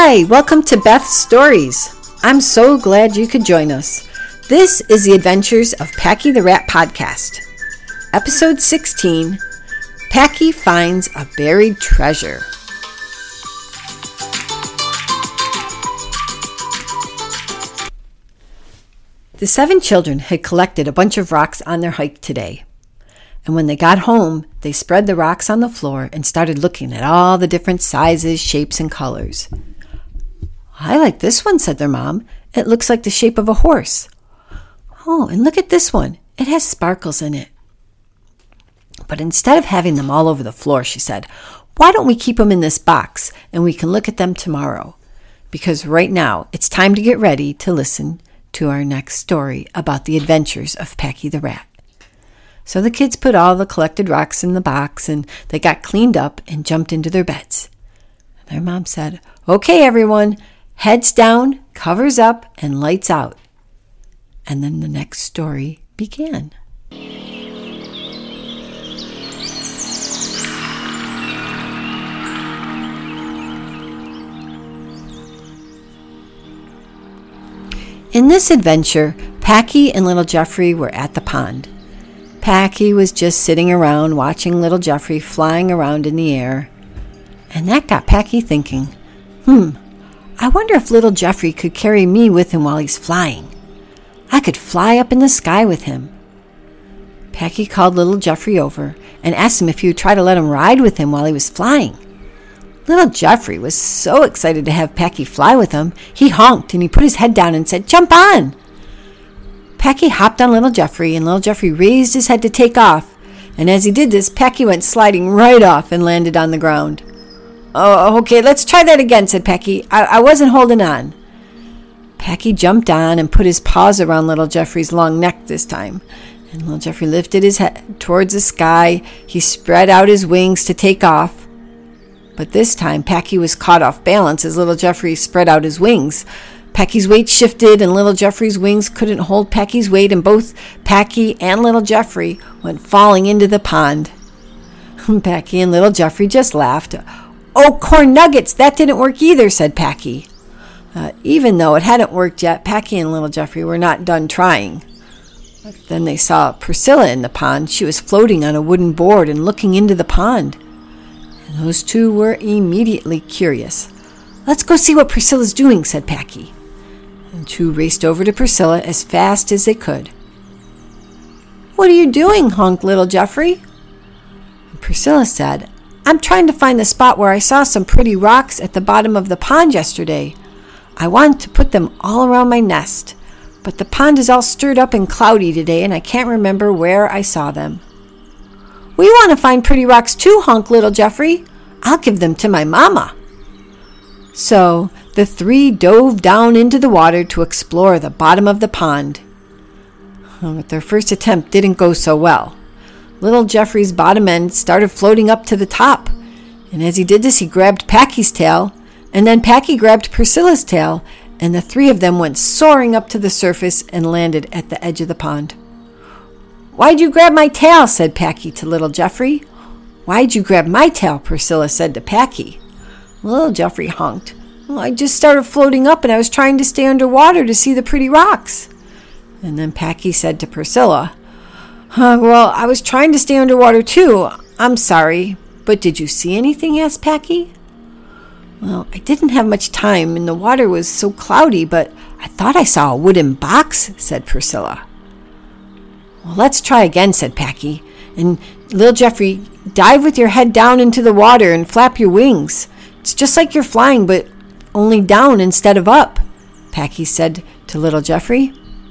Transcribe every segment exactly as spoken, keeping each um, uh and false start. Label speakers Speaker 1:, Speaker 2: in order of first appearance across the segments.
Speaker 1: Hi, welcome to Beth's Stories. I'm so glad you could join us. This is the Adventures of Packy the Rat podcast. Episode sixteen, Packy Finds a Buried Treasure. The seven children had collected a bunch of rocks on their hike today. And when they got home, they spread the rocks on the floor and started looking at all the different sizes, shapes, and colors. I like this one, said their mom. It looks like the shape of a horse. Oh, and look at this one. It has sparkles in it. But instead of having them all over the floor, she said, why don't we keep them in this box and we can look at them tomorrow? Because right now, it's time to get ready to listen to our next story about the adventures of Packy the Rat. So the kids put all the collected rocks in the box and they got cleaned up and jumped into their beds. Their mom said, okay, everyone, heads down, covers up, and lights out. And then the next story began. In this adventure, Packy and little Jeffrey were at the pond. Packy was just sitting around watching little Jeffrey flying around in the air. And that got Packy thinking, hmm, I wonder if little Jeffrey could carry me with him while he's flying. I could fly up in the sky with him. Packy called little Jeffrey over and asked him if he would try to let him ride with him while he was flying. Little Jeffrey was so excited to have Packy fly with him, he honked and he put his head down and said, jump on! Packy hopped on little Jeffrey and little Jeffrey raised his head to take off. And as he did this, Packy went sliding right off and landed on the ground. Oh, okay, let's try that again, said Packy. I, I wasn't holding on. Packy jumped on and put his paws around little Jeffrey's long neck this time. And little Jeffrey lifted his head towards the sky. He spread out his wings to take off. But this time, Packy was caught off balance as little Jeffrey spread out his wings. Packy's weight shifted and little Jeffrey's wings couldn't hold Packy's weight, and both Packy and little Jeffrey went falling into the pond. Packy and little Jeffrey just laughed. Oh, corn nuggets, that didn't work either, said Packy. Uh, even though it hadn't worked yet, Packy and little Jeffrey were not done trying. But then they saw Priscilla in the pond. She was floating on a wooden board and looking into the pond. And those two were immediately curious. Let's go see what Priscilla's doing, said Packy. And two raced over to Priscilla as fast as they could. What are you doing, honked little Jeffrey? And Priscilla said, I'm trying to find the spot where I saw some pretty rocks at the bottom of the pond yesterday. I want to put them all around my nest, but the pond is all stirred up and cloudy today and I can't remember where I saw them. We want to find pretty rocks too, honked little Jeffrey. I'll give them to my mama. So the three dove down into the water to explore the bottom of the pond. But their first attempt didn't go so well. Little Jeffrey's bottom end started floating up to the top. And as he did this, he grabbed Packy's tail, and then Packy grabbed Priscilla's tail, and the three of them went soaring up to the surface and landed at the edge of the pond. Why'd you grab my tail? Said Packy to little Jeffrey. Why'd you grab my tail? Priscilla said to Packy. Little Jeffrey honked. Well, I just started floating up and I was trying to stay underwater to see the pretty rocks. And then Packy said to Priscilla, Uh, well, I was trying to stay underwater too. I'm sorry, but did you see anything? Asked Packy. Well, I didn't have much time and the water was so cloudy, but I thought I saw a wooden box, said Priscilla. Well, let's try again, said Packy. And little Jeffrey, dive with your head down into the water and flap your wings. It's just like you're flying, but only down instead of up, Packy said to little Jeffrey.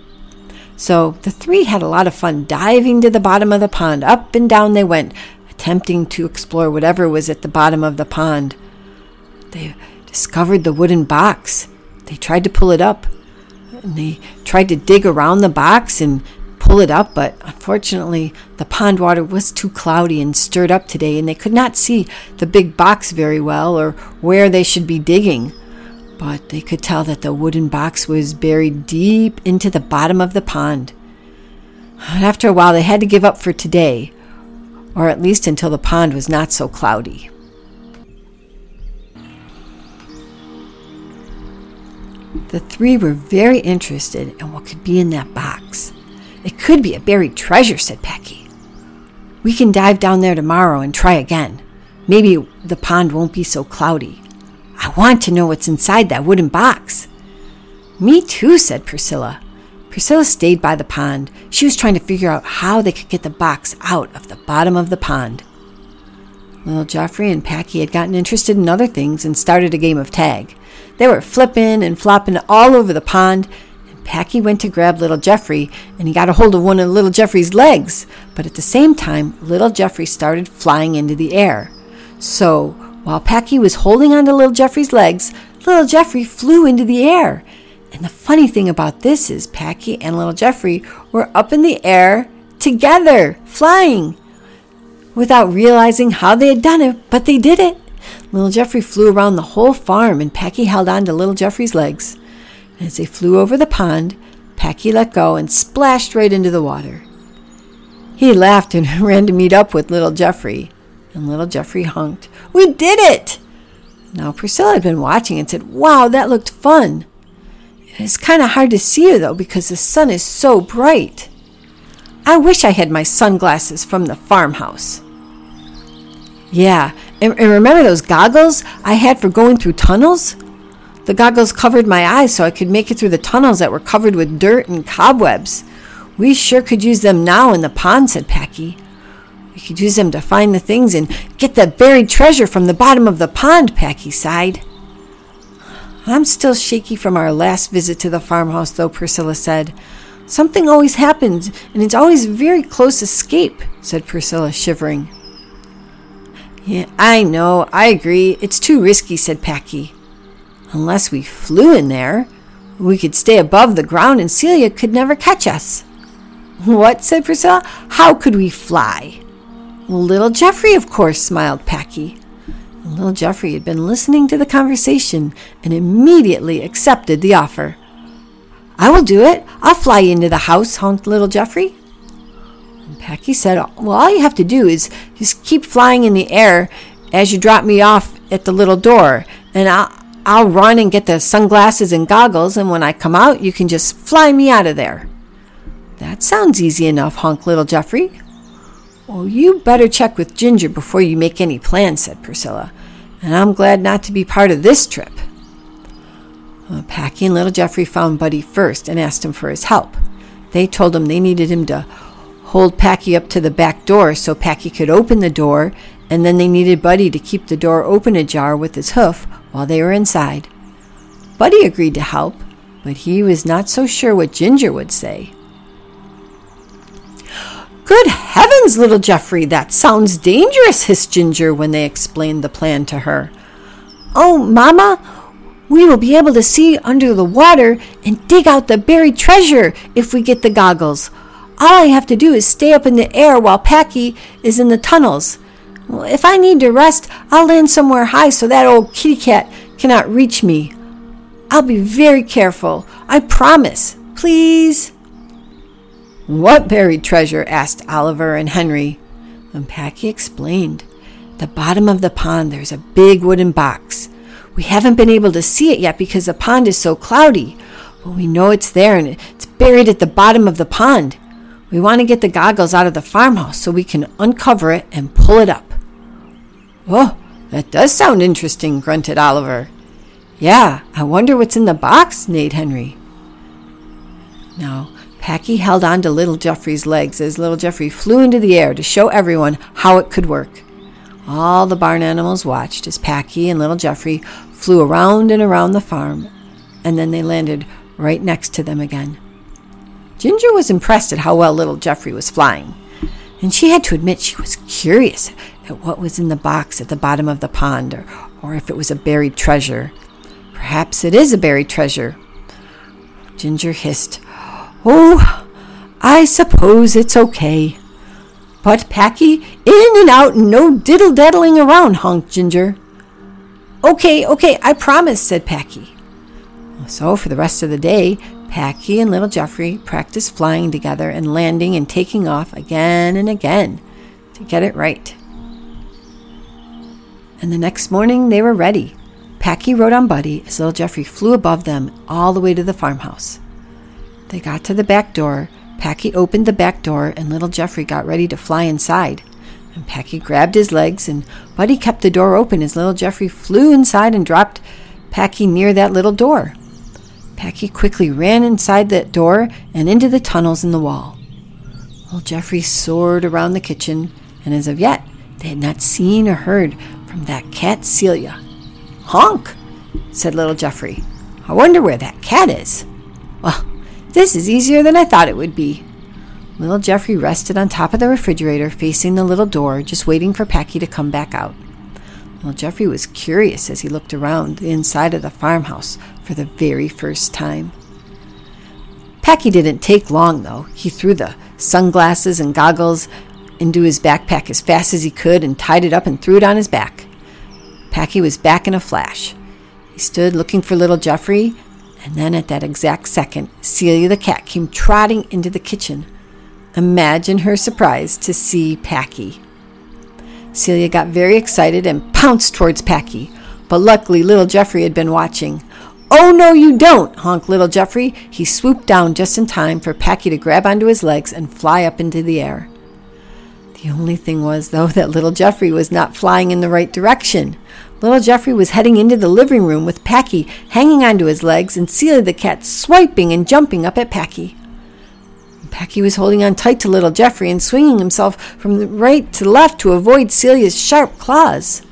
Speaker 1: So the three had a lot of fun diving to the bottom of the pond. Up and down they went, attempting to explore whatever was at the bottom of the pond. They discovered the wooden box. They tried to pull it up. And they tried to dig around the box and pull it up, but unfortunately the pond water was too cloudy and stirred up today, and they could not see the big box very well or where they should be digging. But they could tell that the wooden box was buried deep into the bottom of the pond. And after a while, they had to give up for today, or at least until the pond was not so cloudy. The three were very interested in what could be in that box. "It could be a buried treasure," said Packy. "We can dive down there tomorrow and try again. Maybe the pond won't be so cloudy. I want to know what's inside that wooden box." "Me too," said Priscilla. Priscilla stayed by the pond. She was trying to figure out how they could get the box out of the bottom of the pond. Little Geoffrey and Packy had gotten interested in other things and started a game of tag. They were flipping and flopping all over the pond, and Packy went to grab little Geoffrey, and he got a hold of one of little Geoffrey's legs. But at the same time, little Geoffrey started flying into the air. So while Packy was holding onto little Geoffrey's legs, little Geoffrey flew into the air. And the funny thing about this is Packy and little Geoffrey were up in the air together, flying, without realizing how they had done it, but they did it. Little Geoffrey flew around the whole farm, and Packy held on to little Geoffrey's legs. And as they flew over the pond, Packy let go and splashed right into the water. He laughed and ran to meet up with little Geoffrey, and little Geoffrey honked, "We did it!" Now Priscilla had been watching and said, "Wow, that looked fun." "It's kind of hard to see you, though, because the sun is so bright. I wish I had my sunglasses from the farmhouse." "Yeah, and, and remember those goggles I had for going through tunnels? The goggles covered my eyes so I could make it through the tunnels that were covered with dirt and cobwebs. We sure could use them now in the pond," said Packy. "We could use them to find the things and get the buried treasure from the bottom of the pond," Packy sighed. "I'm still shaky from our last visit to the farmhouse, though," Priscilla said. "Something always happens, and it's always a very close escape," said Priscilla, shivering. "Yeah, I know, I agree. It's too risky," said Packy. "Unless we flew in there, we could stay above the ground and Celia could never catch us." "What?" said Priscilla. "How could we fly?" "Well, little Geoffrey, of course," smiled Packy. Little Geoffrey had been listening to the conversation and immediately accepted the offer. "I will do it. I'll fly into the house," honked little Geoffrey. And Packy said, "Well, all you have to do is just keep flying in the air as you drop me off at the little door, and I'll, I'll run and get the sunglasses and goggles, and when I come out, you can just fly me out of there." "That sounds easy enough," honked little Geoffrey. "Well, you better check with Ginger before you make any plans," said Priscilla, "and I'm glad not to be part of this trip." Well, Packy and little Geoffrey found Buddy first and asked him for his help. They told him they needed him to hold Packy up to the back door so Packy could open the door, and then they needed Buddy to keep the door open ajar with his hoof while they were inside. Buddy agreed to help, but he was not so sure what Ginger would say. "Good heavens, little Geoffrey, that sounds dangerous," hissed Ginger when they explained the plan to her. "Oh, Mama, we will be able to see under the water and dig out the buried treasure if we get the goggles. All I have to do is stay up in the air while Packy is in the tunnels. If I need to rest, I'll land somewhere high so that old kitty cat cannot reach me. I'll be very careful. I promise. Please." "What buried treasure?" asked Oliver and Henry. And Packy explained. "At the bottom of the pond there's a big wooden box. We haven't been able to see it yet because the pond is so cloudy, but we know it's there and it's buried at the bottom of the pond. We want to get the goggles out of the farmhouse so we can uncover it and pull it up." "Oh, that does sound interesting," grunted Oliver. "Yeah, I wonder what's in the box," neighed Henry. Now, Packy held on to little Geoffrey's legs as little Geoffrey flew into the air to show everyone how it could work. All the barn animals watched as Packy and little Geoffrey flew around and around the farm, and then they landed right next to them again. Ginger was impressed at how well little Geoffrey was flying, and she had to admit she was curious at what was in the box at the bottom of the pond, or, or if it was a buried treasure. Perhaps it is a buried treasure. Ginger hissed, "Oh, I suppose it's okay. But Packy, in and out and no diddle-daddling around," honked Ginger. "Okay, okay, I promise," said Packy. So for the rest of the day, Packy and little Geoffrey practiced flying together and landing and taking off again and again to get it right. And the next morning they were ready. Packy rode on Buddy as little Jeffrey flew above them all the way to the farmhouse. They got to the back door. Packy opened the back door, and little Jeffrey got ready to fly inside. And Packy grabbed his legs, and Buddy kept the door open as little Jeffrey flew inside and dropped Packy near that little door. Packy quickly ran inside that door and into the tunnels in the wall. Little Jeffrey soared around the kitchen, and as of yet, they had not seen or heard from that cat Celia. "Honk," said little Jeffrey. "I wonder where that cat is. Well, this is easier than I thought it would be." Little Jeffrey rested on top of the refrigerator, facing the little door, just waiting for Packy to come back out. Little Jeffrey was curious as he looked around the inside of the farmhouse for the very first time. Packy didn't take long, though. He threw the sunglasses and goggles into his backpack as fast as he could and tied it up and threw it on his back. Packy was back in a flash. He stood looking for little Jeffrey, and then at that exact second, Celia the cat came trotting into the kitchen. Imagine her surprise to see Packy. Celia got very excited and pounced towards Packy, but luckily little Jeffrey had been watching. "Oh, no, you don't," honked little Jeffrey. He swooped down just in time for Packy to grab onto his legs and fly up into the air. The only thing was, though, that little Jeffrey was not flying in the right direction. Little Jeffrey was heading into the living room with Packy hanging onto his legs and Celia the cat swiping and jumping up at Packy. Packy was holding on tight to little Jeffrey and swinging himself from the right to left to avoid Celia's sharp claws.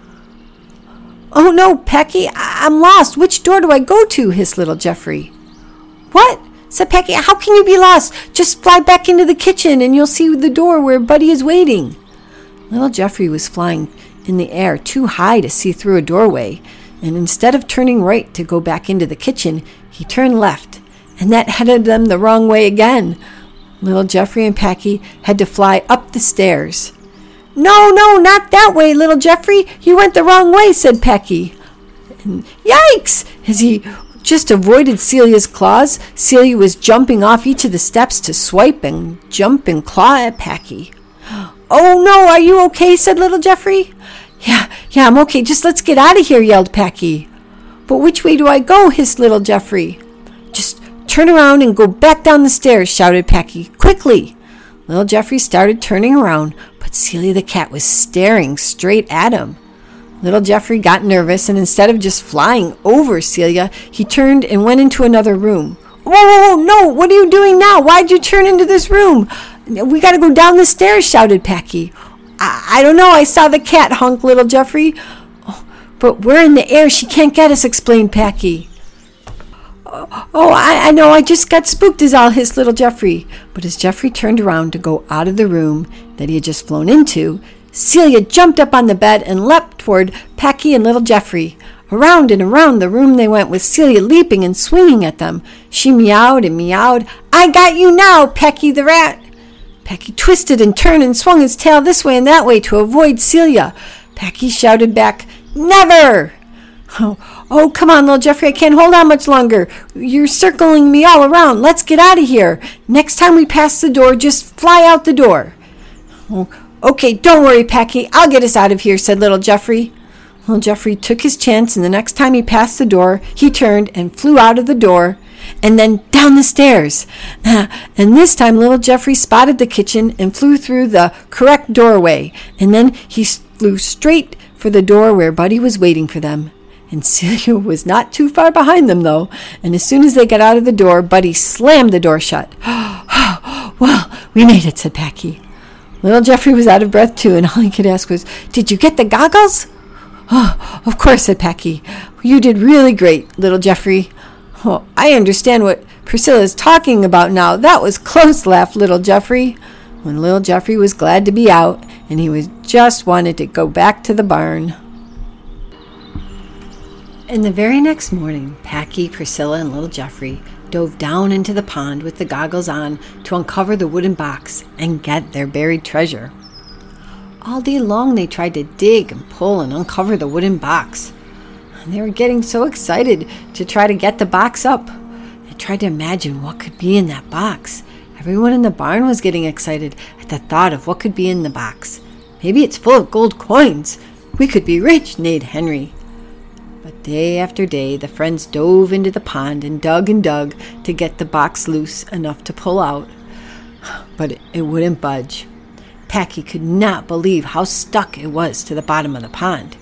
Speaker 1: "Oh no, Packy, I- I'm lost. Which door do I go to?" hissed little Jeffrey. "What?" said Packy. "How can you be lost? Just fly back into the kitchen and you'll see the door where Buddy is waiting." Little Jeffrey was flying in the air too high to see through a doorway, and instead of turning right to go back into the kitchen, he turned left, and that headed them the wrong way again. Little Jeffrey and Packy had to fly up the stairs. "No, no, not that way, little Jeffrey. You went the wrong way," said Packy. And yikes! As he just avoided Celia's claws, Celia was jumping off each of the steps to swipe and jump and claw at Packy. "Oh no, are you okay?" said little Jeffrey. Yeah, yeah, I'm okay. Just let's get out of here," yelled Packy. "But which way do I go?" hissed little Jeffrey. "Just turn around and go back down the stairs," shouted Packy. "Quickly!" Little Jeffrey started turning around, but Celia the cat was staring straight at him. Little Jeffrey got nervous, and instead of just flying over Celia, he turned and went into another room. Whoa, whoa, whoa, no, what are you doing now? Why'd you turn into this room? We gotta go down the stairs, shouted Packy. I, I don't know, I saw the cat, honked little Jeffrey. Oh, but we're in the air, she can't get us, explained Packy. Oh, I, I know, I just got spooked is all, hissed little Jeffrey. But as Jeffrey turned around to go out of the room that he had just flown into, Celia jumped up on the bed and leapt toward Packy and little Jeffrey. Around and around the room they went, with Celia leaping and swinging at them. She meowed and meowed. I got you now, Packy the rat. Packy twisted and turned and swung his tail this way and that way to avoid Celia. Packy shouted back, Never! Oh, oh, come on, little Jeffrey, I can't hold on much longer. You're circling me all around. Let's get out of here. Next time we pass the door, just fly out the door. Oh, okay, don't worry, Packy. I'll get us out of here, said little Jeffrey. Little Jeffrey took his chance, and the next time he passed the door, he turned and flew out of the door and then down the stairs. And this time little Jeffrey spotted the kitchen and flew through the correct doorway. And then he flew straight for the door where Buddy was waiting for them. And Celia was not too far behind them, though. And as soon as they got out of the door, Buddy slammed the door shut. Well, we made it, said Packy. Little Jeffrey was out of breath, too, and all he could ask was, Did you get the goggles? Oh, of course, said Packy. You did really great, little Jeffrey. Oh, I understand what Priscilla is talking about now. That was close, laughed little Jeffrey. When little Jeffrey was glad to be out, and he was just wanted to go back to the barn. And the very next morning, Packy, Priscilla, and little Jeffrey dove down into the pond with the goggles on to uncover the wooden box and get their buried treasure. All day long they tried to dig and pull and uncover the wooden box. And they were getting so excited to try to get the box up. They tried to imagine what could be in that box. Everyone in the barn was getting excited at the thought of what could be in the box. Maybe it's full of gold coins. We could be rich, neighed Henry. But Day after day, the friends dove into the pond and dug and dug to get the box loose enough to pull out, but it, it wouldn't budge. Packy could not believe how stuck it was to the bottom of the pond.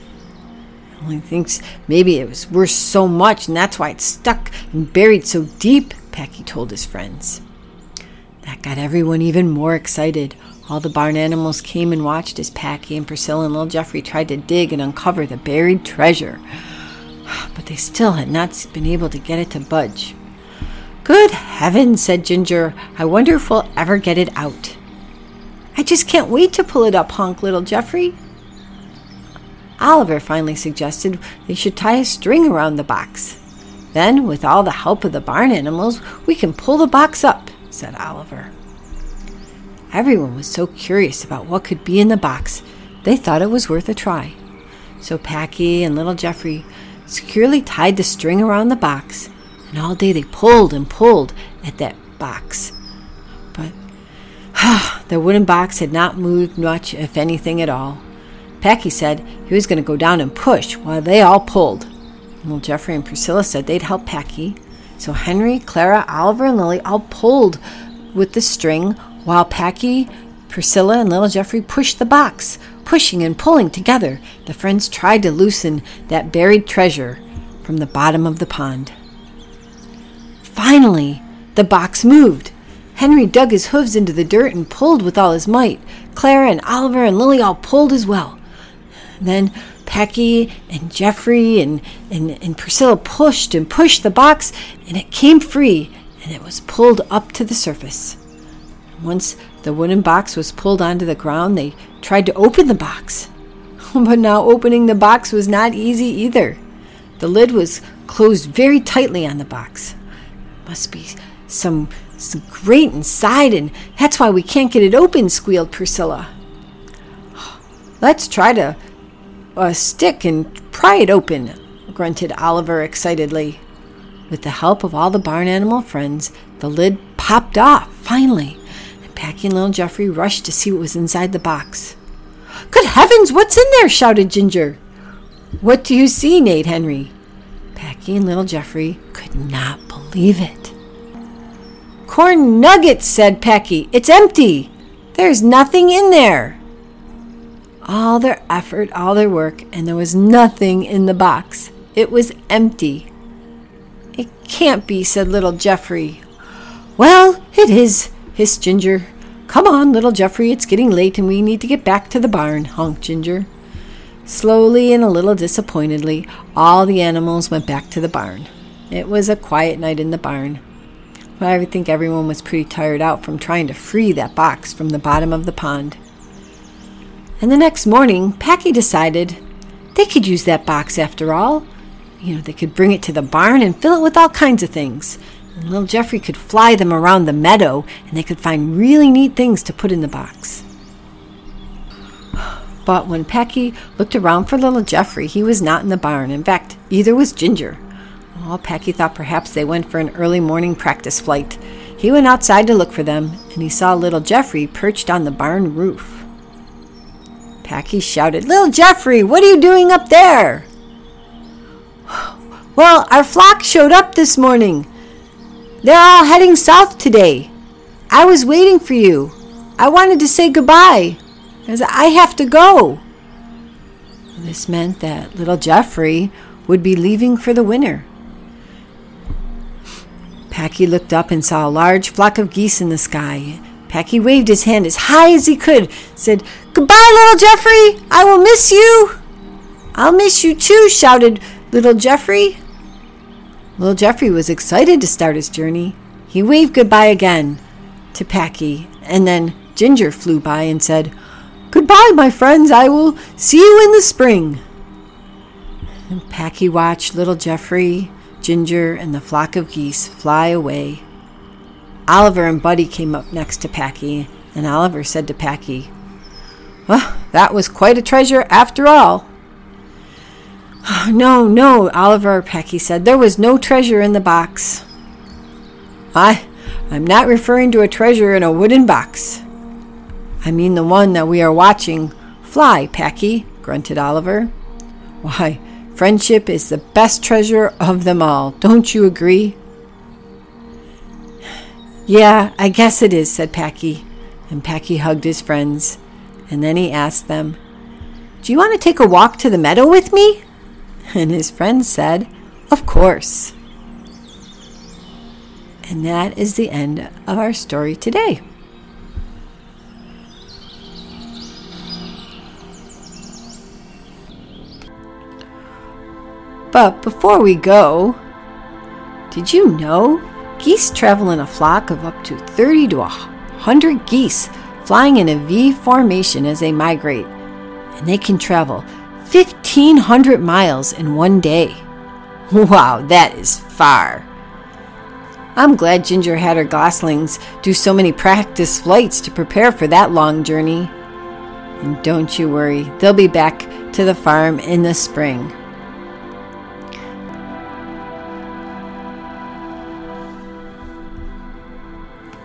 Speaker 1: He thinks maybe it was worth so much, and that's why it's stuck and buried so deep, Packy told his friends. That got everyone even more excited. All the barn animals came and watched as Packy and Priscilla and little Jeffrey tried to dig and uncover the buried treasure. But they still had not been able to get it to budge. Good heavens, said Ginger. I wonder if we'll ever get it out. I just can't wait to pull it up, honked little Jeffrey. Oliver finally suggested they should tie a string around the box. Then, with all the help of the barn animals, we can pull the box up, said Oliver. Everyone was so curious about what could be in the box, they thought it was worth a try. So Packy and little Jeffrey securely tied the string around the box, and all day they pulled and pulled at that box. But the wooden box had not moved much, if anything at all. Packy said he was going to go down and push while they all pulled. Well, Jeffrey and Priscilla said they'd help Packy. So Henry, Clara, Oliver, and Lily all pulled with the string while Packy, Priscilla, and little Jeffrey pushed the box. Pushing and pulling together, the friends tried to loosen that buried treasure from the bottom of the pond. Finally, the box moved. Henry dug his hooves into the dirt and pulled with all his might. Clara and Oliver and Lily all pulled as well. Then Packy and Jeffrey and, and, and Priscilla pushed and pushed the box, and it came free, and it was pulled up to the surface. Once the wooden box was pulled onto the ground, they tried to open the box. But now opening the box was not easy either. The lid was closed very tightly on the box. Must be some, some grate inside, and that's why we can't get it open, squealed Priscilla. Let's try to a stick and pry it open, grunted Oliver excitedly. With the help of all the barn animal friends, the lid popped off, finally, and Packy and little Jeffrey rushed to see what was inside the box. Good heavens, what's in there? Shouted Ginger. What do you see? Neighed Henry. Packy and little Jeffrey could not believe it. Corn nuggets, said Packy. It's empty. There's nothing in there. All their effort, all their work, and there was nothing in the box. It was empty. It can't be, said little Jeffrey. Well, it is, hissed Ginger. Come on, little Jeffrey, it's getting late and we need to get back to the barn, honked Ginger. Slowly and a little disappointedly, all the animals went back to the barn. It was a quiet night in the barn. But I think everyone was pretty tired out from trying to free that box from the bottom of the pond. And the next morning, Packy decided they could use that box after all. You know, they could bring it to the barn and fill it with all kinds of things. And little Jeffrey could fly them around the meadow, and they could find really neat things to put in the box. But when Packy looked around for little Jeffrey, he was not in the barn. In fact, either was Ginger. Oh, Packy thought perhaps they went for an early morning practice flight. He went outside to look for them, and he saw little Jeffrey perched on the barn roof. Packy shouted, Little Jeffrey, what are you doing up there? Well, our flock showed up this morning. They're all heading south today. I was waiting for you. I wanted to say goodbye, as I have to go. This meant that little Jeffrey would be leaving for the winter. Packy looked up and saw a large flock of geese in the sky. Packy waved his hand as high as he could, said, Goodbye, little Jeffrey. I will miss you. I'll miss you too, shouted little Jeffrey. Little Jeffrey was excited to start his journey. He waved goodbye again to Packy, and then Ginger flew by and said, Goodbye, my friends. I will see you in the spring. And Packy watched little Jeffrey, Ginger, and the flock of geese fly away. Oliver and Buddy came up next to Packy, and Oliver said to Packy, Well, that was quite a treasure after all. Oh, no, no, Oliver, Packy said. There was no treasure in the box. I, I'm not referring to a treasure in a wooden box. I mean the one that we are watching fly, Packy, grunted Oliver. Why, Friendship is the best treasure of them all. Don't you agree? Yeah, I guess it is, said Packy. And Packy hugged his friends. And then he asked them, do you want to take a walk to the meadow with me? And his friends said, of course. And that is the end of our story today. But before we go, did you know geese travel in a flock of up to thirty to one hundred geese flying in a V formation as they migrate, and they can travel fifteen hundred miles in one day. Wow, that is far. I'm glad Ginger had her goslings do so many practice flights to prepare for that long journey. And don't you worry, they'll be back to the farm in the spring.